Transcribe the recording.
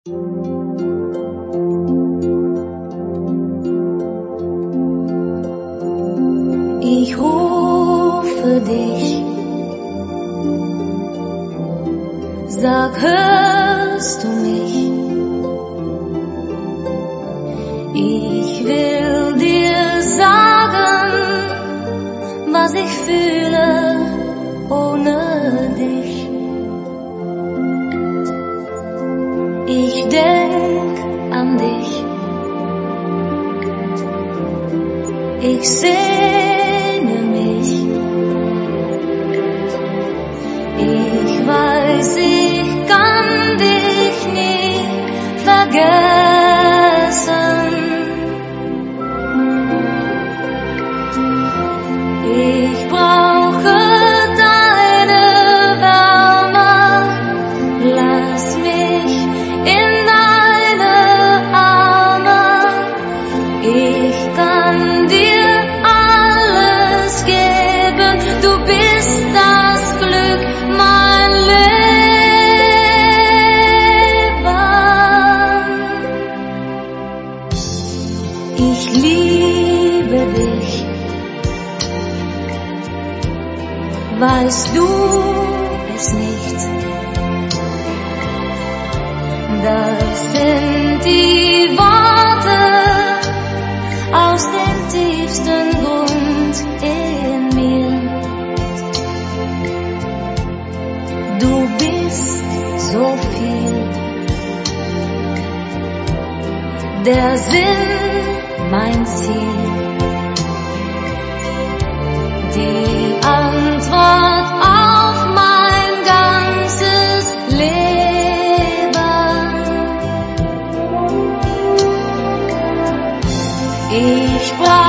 Ich rufe dich, sag, hörst du mich? Ich will dir sagen, was ich fühle ohne dich. Ich denk an dich, ich sehne mich. Ich weiß, ich kann dich nie vergessen. Ich brauche deine Wärme, lass mich in deine Arme. Ich kann dir alles geben, du bist das Glück, mein Leben. Ich liebe dich, weißt du es nicht? Das sind die Worte aus dem tiefsten Grund in mir. Du bist so viel, der Sinn, mein Ziel, die Antwort auf mein ganzes Leben. Ich brauche